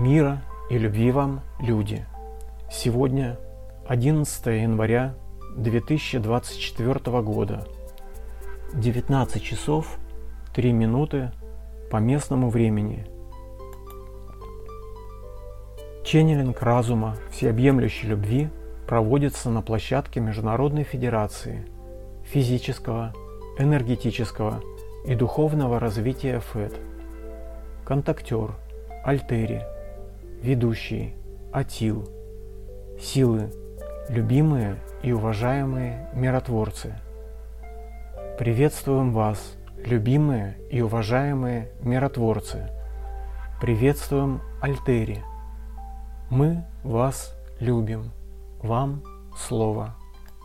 Мира и любви вам, люди! Сегодня 11 января 2024 года, 19 часов 3 минуты по местному времени. Ченнелинг разума всеобъемлющей любви проводится на площадке Международной Федерации физического, энергетического и духовного развития ФЭД. Контактер, Альтери, ведущий, Атил, силы, любимые и уважаемые миротворцы. Приветствуем вас, любимые и уважаемые миротворцы. Приветствуем Альтери. Мы вас любим. Вам слово.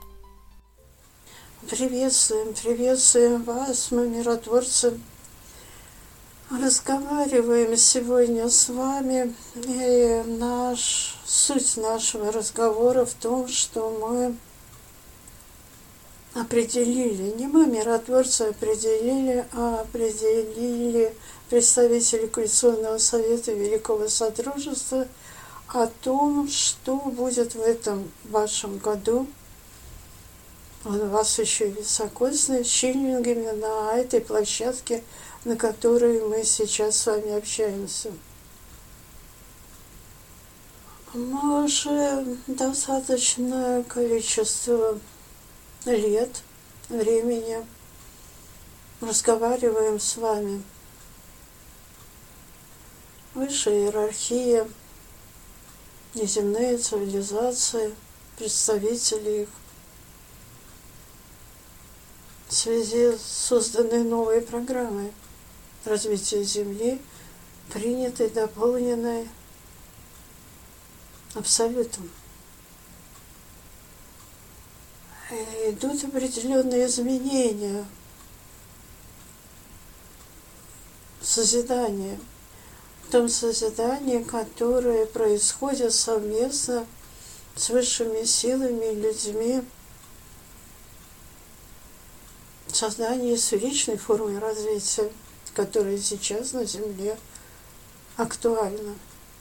Приветствуем вас, мы миротворцы. Разговариваем сегодня с вами, и суть нашего разговора в том, что мы определили, не мы, миротворцы, определили представители Коалиционного совета Великого Содружества о том, что будет в этом вашем году. У вас еще високосные, с ченнелингами на этой площадке, на которой мы сейчас с вами общаемся. Мы уже достаточное количество лет, времени разговариваем с вами. Высшая иерархия, неземные цивилизации, представители их, в связи с созданной новой программой развития Земли, принятой, дополненной Абсолютом. И идут определенные изменения, созидание. В том созидании, которое происходит совместно с высшими силами, людьми, создание сферичной формы развития, которая сейчас на Земле актуальна.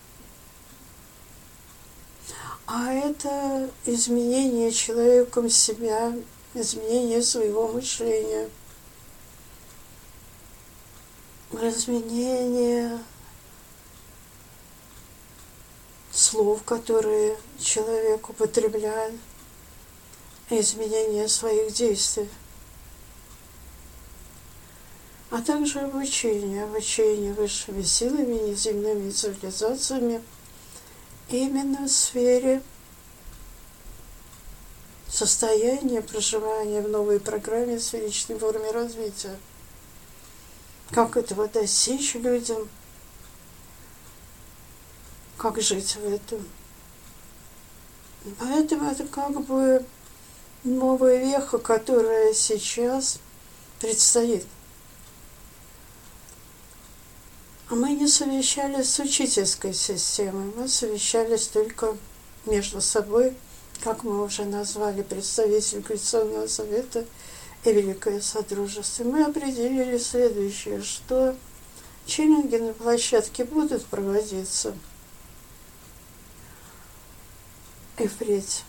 А это изменение человеком себя, изменение своего мышления, изменение слов, которые человек употребляет, изменение своих действий. А также обучение высшими силами, неземными цивилизациями именно в сфере состояния проживания в новой программе сферичной форме развития. Как этого достичь людям, как жить в этом. Поэтому это как бы новая веха, которая сейчас предстоит. А мы не совещались с учительской системой, мы совещались только между собой, как мы уже назвали, представители Коалиционного совета и Великое Содружество. Мы определили следующее, что ченнелинги на площадке будут проводиться и впредь.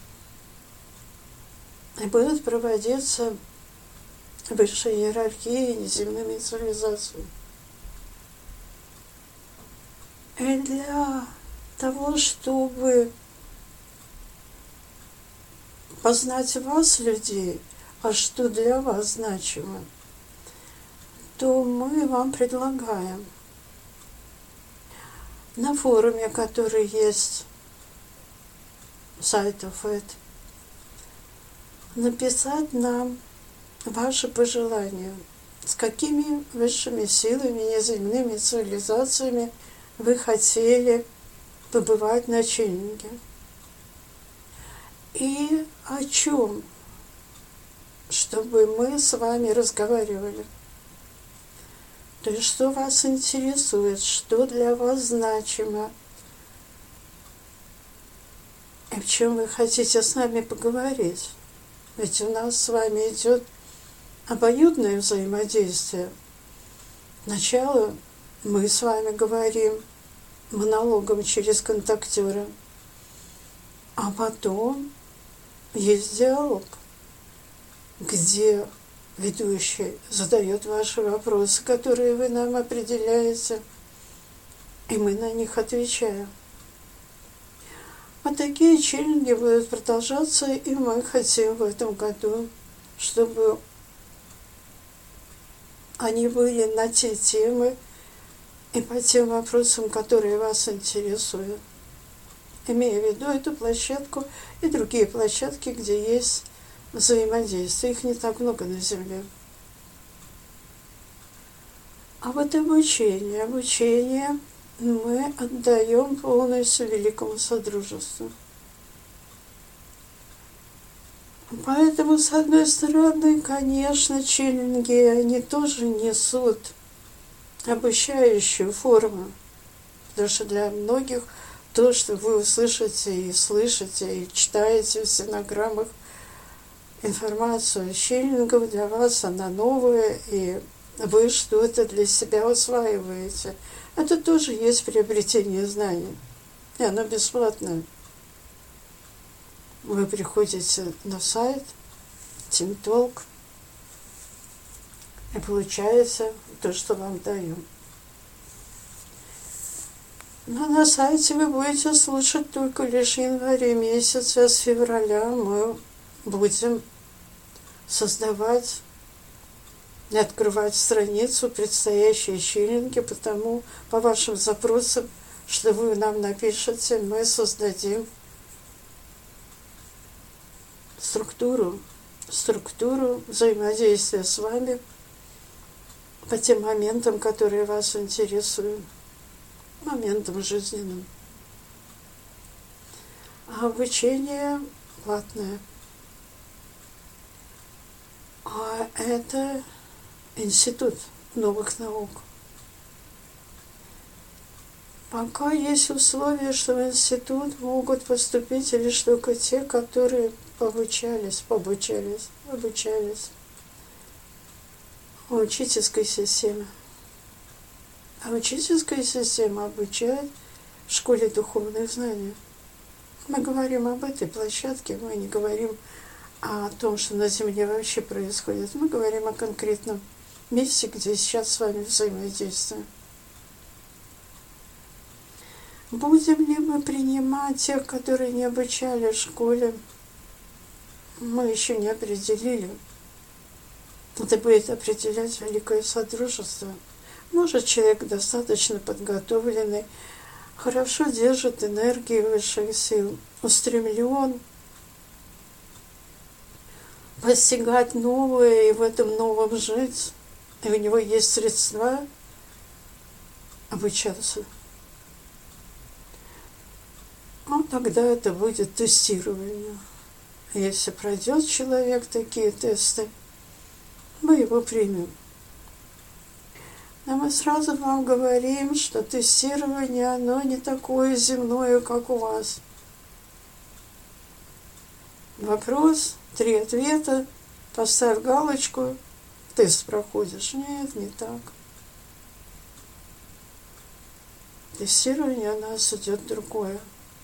И будут проводиться высшей иерархией неземными цивилизациями. И для того, чтобы познать вас, людей, а что для вас значимо, то мы вам предлагаем на форуме, который есть сайта ФЭД, написать нам ваши пожелания, с какими высшими силами, неземными цивилизациями вы хотели побывать на ченнелинге. И о чем, чтобы мы с вами разговаривали. То есть, что вас интересует, что для вас значимо, и в чем вы хотите с нами поговорить. Ведь у нас с вами идет обоюдное взаимодействие. Сначала мы с вами говорим, монологом через контактера. А потом есть диалог, где ведущий задает ваши вопросы, которые вы нам определяете, и мы на них отвечаем. Вот такие челленджи будут продолжаться, и мы хотим в этом году, чтобы они были на те темы и по тем вопросам, которые вас интересуют, имея в виду эту площадку и другие площадки, где есть взаимодействие. Их не так много на Земле. А вот обучение мы отдаем полностью Великому Содружеству. Поэтому, с одной стороны, конечно, челленджи, они тоже несут обучающую форму, потому что для многих то, что вы услышите и слышите, и читаете в стенограммах информацию челленджев, для вас она новая, и вы что-то для себя усваиваете. Это тоже есть приобретение знаний, и оно бесплатное. Вы приходите на сайт TeamTalk и получаете то, что вам даем. Но на сайте вы будете слушать только лишь в январе месяце, а с февраля мы будем создавать и открывать страницу предстоящие челленджи, потому по вашим запросам, что вы нам напишете, мы создадим структуру взаимодействия с вами по тем моментам, которые вас интересуют, моментам жизненным. А обучение платное. А это Институт новых наук. Пока есть условия, что в институт могут поступить лишь только те, которые обучались в учительской системе. А учительская система обучает в школе духовных знаний. Мы говорим об этой площадке, мы не говорим о том, что на Земле вообще происходит. Мы говорим о конкретном месте, где сейчас с вами взаимодействуем. Будем ли мы принимать тех, которые не обучали в школе, мы еще не определили. Это будет определять Великое Содружество. Может, человек достаточно подготовленный, хорошо держит энергии высших сил, устремлен постигать новое и в этом новом жить, и у него есть средства обучаться. Ну, тогда это будет тестирование. Если пройдет человек такие тесты, мы его примем. Но мы сразу вам говорим, что тестирование, оно не такое земное, как у вас. Вопрос, 3 ответа, поставь галочку, тест проходишь. Нет, не так. Тестирование у нас идет другое.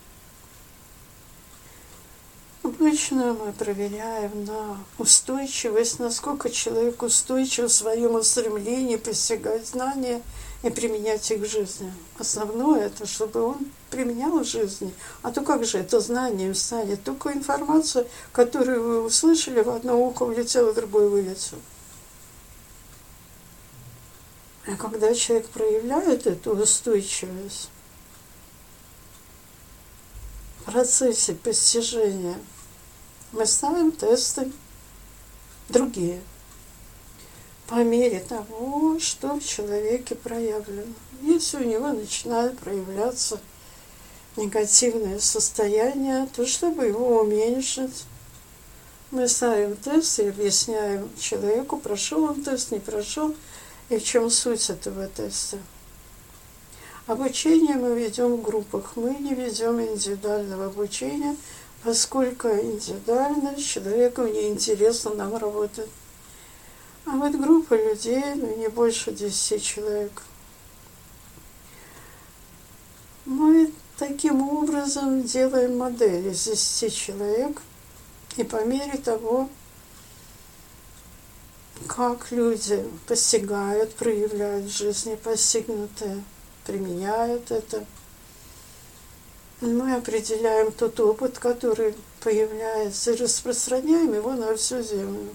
Обычно мы проверяем на устойчивость, насколько человек устойчив в своем устремлении постигать знания и применять их в жизни. Основное это, чтобы он применял в жизни. А то как же это знанием станет? Только информация, которую вы услышали, в одно ухо улетела, в другое вылетела. А когда человек проявляет эту устойчивость в процессе постижения, мы ставим тесты другие по мере того, что в человеке проявлено. Если у него начинают проявляться негативные состояния, то чтобы его уменьшить, мы ставим тест и объясняем человеку, прошел он тест, не прошел, и в чем суть этого теста. Обучение мы ведем в группах, мы не ведем индивидуального обучения, поскольку индивидуально с человеком неинтересно нам работать. А вот группа людей, не больше 10 человек. Мы таким образом делаем модель из 10 человек, и по мере того, как люди постигают, проявляют в жизни постигнутое, применяют это, мы определяем тот опыт, который появляется, и распространяем его на всю Землю.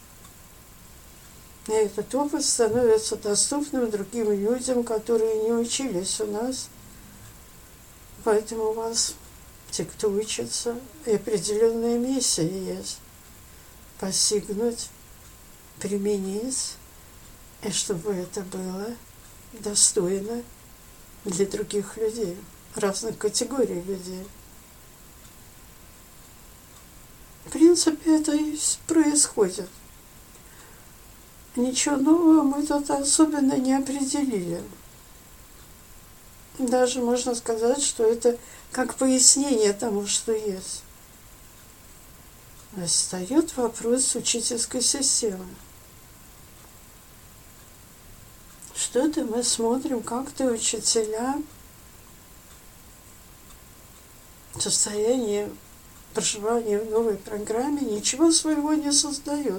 И этот опыт становится доступным другим людям, которые не учились у нас. Поэтому у вас, те, кто учится, и определенная миссия есть. Постигнуть, применить, и чтобы это было достойно для других людей, разных категорий людей. В принципе, это и происходит. Ничего нового мы тут особенно не определили. Даже можно сказать, что это как пояснение тому, что есть. Встает вопрос учительской системы. Что-то мы смотрим, как-то учителя в состоянии проживания в новой программе ничего своего не создают.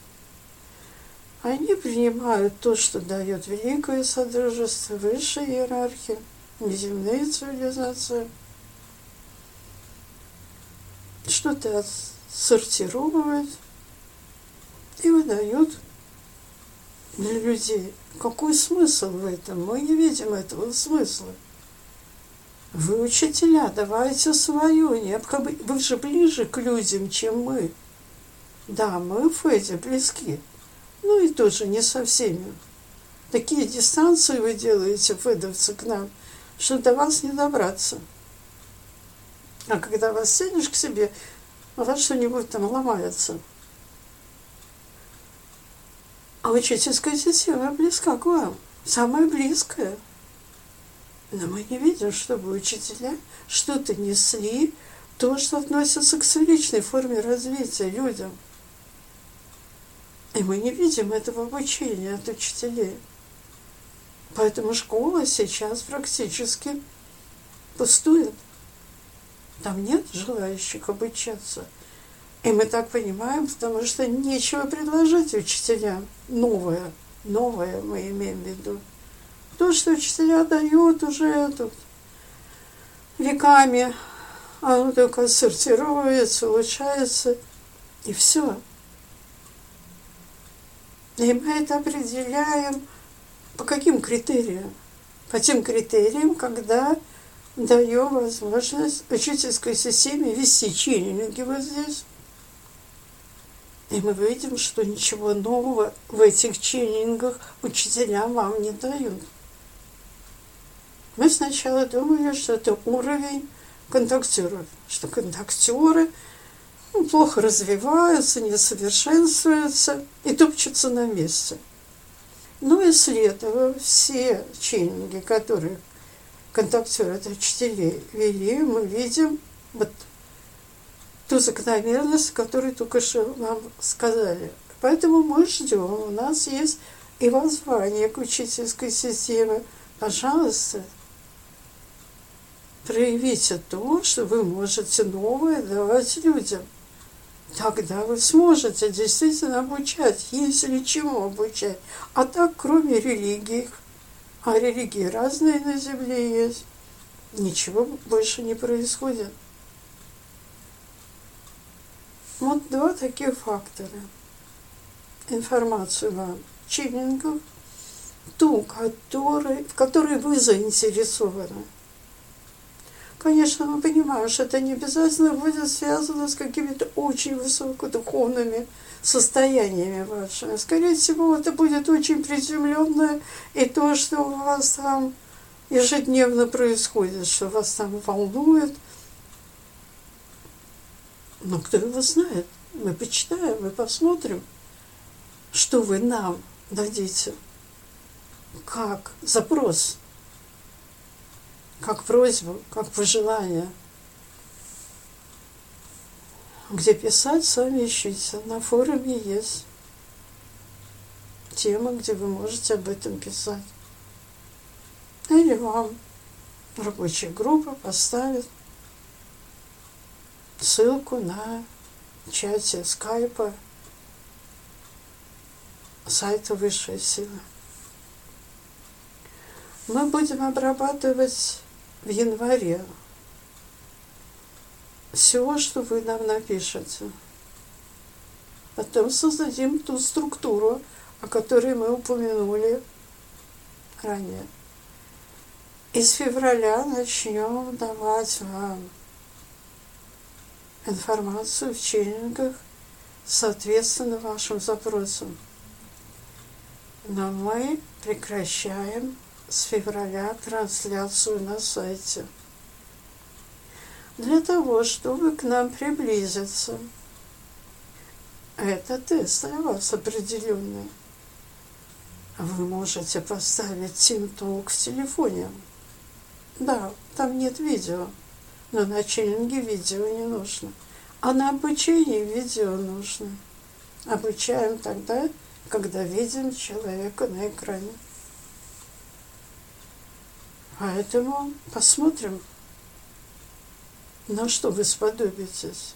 Они принимают то, что дает Великое Содружество, высшая иерархия, неземные цивилизации. Что-то отсортируют и выдают для людей. Какой смысл в этом? Мы не видим этого смысла. Вы, учителя, давайте свое. Вы же ближе к людям, чем мы. Да, мы в Феде близки. Ну и тоже не со всеми. Такие дистанции вы делаете, федовцы, к нам, что до вас не добраться. А когда вас сядешь к себе, у вас что-нибудь там ломается. А учительская система близка к вам. Самая близкая. Но мы не видим, чтобы учителя что-то несли, то, что относится к личной форме развития людям. И мы не видим этого обучения от учителей. Поэтому школа сейчас практически пустует. Там нет желающих обучаться. И мы так понимаем, потому что нечего предложить учителям. Новое мы имеем в виду. То, что учителя дают уже тут веками, оно только сортируется, улучшается, и все. И мы это определяем по каким критериям? По тем критериям, когда даем возможность учительской системе вести ченнинги вот здесь. И мы видим, что ничего нового в этих ченнингах учителям вам не дают. Мы сначала думали, что это уровень контактеров, что контактеры плохо развиваются, не совершенствуются и топчутся на месте. Но исследуя все ченнинги, которые контактеры от учителей вели, мы видим вот ту закономерность, которую только что вам сказали. Поэтому мы ждем. У нас есть и воззвание к учительской системе. Пожалуйста, проявите то, что вы можете новое давать людям. Тогда вы сможете действительно обучать, если чему обучать. А так, кроме религий, а религии разные на земле есть, ничего больше не происходит. Вот два таких фактора. Информацию вам, ченнингов, ту, в которой вы заинтересованы. Конечно, мы понимаем, что это не обязательно будет связано с какими-то очень высокодуховными состояниями вашими. Скорее всего, это будет очень приземленное, и то, что у вас там ежедневно происходит, что вас там волнует. Но кто его знает? Мы почитаем, мы посмотрим, что вы нам дадите. Как запрос, как просьбу, как пожелание. Где писать, сами ищите. На форуме есть тема, где вы можете об этом писать. Или вам рабочая группа поставит ссылку на чате скайпа сайта Высшая Сила. Мы будем обрабатывать в январе все, что вы нам напишете. Потом создадим ту структуру, о которой мы упомянули ранее. И с февраля начнем давать вам информацию в ченнингах соответственно вашим запросам. Но мы прекращаем с февраля трансляцию на сайте. Для того, чтобы к нам приблизиться, это тест для вас определенный. Вы можете поставить TeamTalk в телефоне. Да, там нет видео, но на ченнинге видео не нужно. А на обучении видео нужно. Обучаем тогда, когда видим человека на экране. Поэтому посмотрим, на что вы сподобитесь.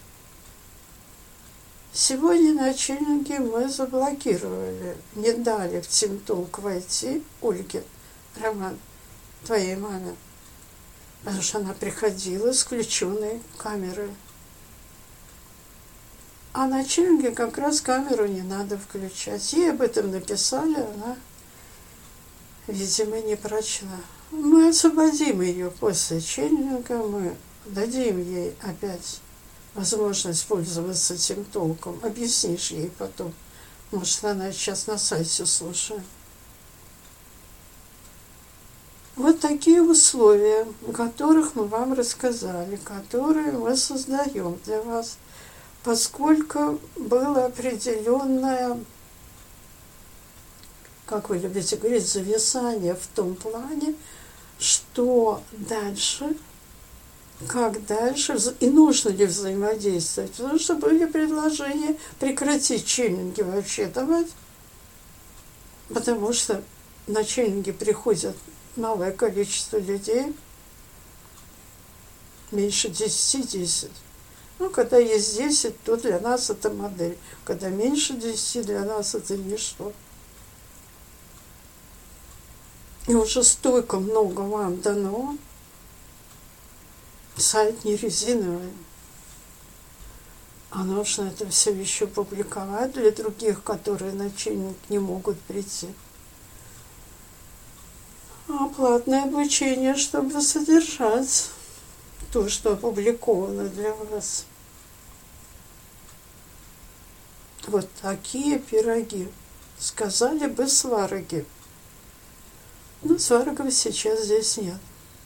Сегодня на ченнинге мы заблокировали, не дали в TeamTalk войти Ольге, Роман, твоей маме, потому что она приходила с включенной камерой. А на ченнинге как раз камеру не надо включать. Ей об этом написали, она, видимо, не прочла. Мы освободим ее после ченнинга, мы дадим ей опять возможность пользоваться TeamTalk'ом. Объяснишь ей потом. Может, она сейчас на сайте слушает. Вот такие условия, о которых мы вам рассказали, которые мы создаем для вас, поскольку было определенное, как вы любите говорить, зависание в том плане, что дальше, как дальше и нужно ли взаимодействовать. Потому что были предложения прекратить ченнинги вообще давать, потому что на ченнинги приходят малое количество людей, меньше 10. Ну, когда есть 10, то для нас это модель. Когда меньше 10, для нас это ничто. И уже столько много вам дано. Сайт не резиновый. А нужно это все еще публиковать для других, которые на ченнинг не могут прийти. А платное обучение, чтобы содержать то, что опубликовано для вас. Вот такие пироги. Сказали бы свароги. Но сварогов сейчас здесь нет.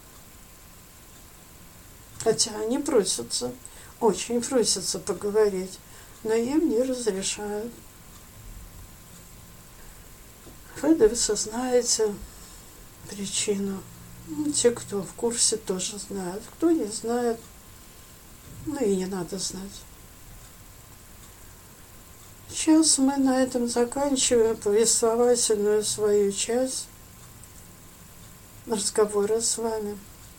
Хотя они просятся, очень просятся поговорить, но им не разрешают. Вы знаете причину. Те, кто в курсе, тоже знают. Кто не знает, ну и не надо знать. Сейчас мы на этом заканчиваем повествовательную свою часть разговора с вами.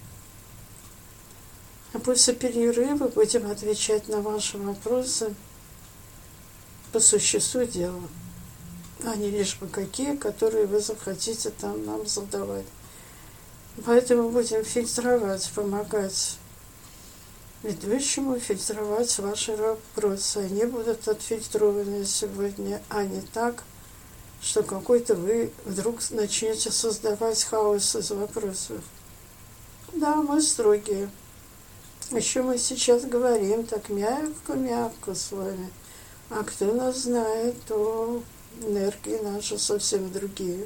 А после перерыва будем отвечать на ваши вопросы по существу дела, а не лишь бы какие, которые вы захотите там нам задавать. Поэтому будем фильтровать, помогать ведущему фильтровать ваши вопросы. Они будут отфильтрованы сегодня, а не так, что какой-то вы вдруг начнете создавать хаос из вопросов. Да, мы строгие. Еще мы сейчас говорим так мягко-мягко с вами. А кто нас знает, то энергии наши совсем другие.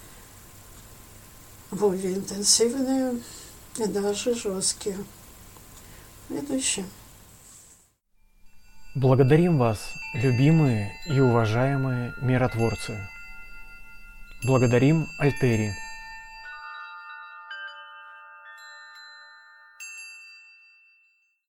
Более интенсивные и даже жесткие. Ведущий. Благодарим вас, любимые и уважаемые миротворцы. Благодарим Альтери.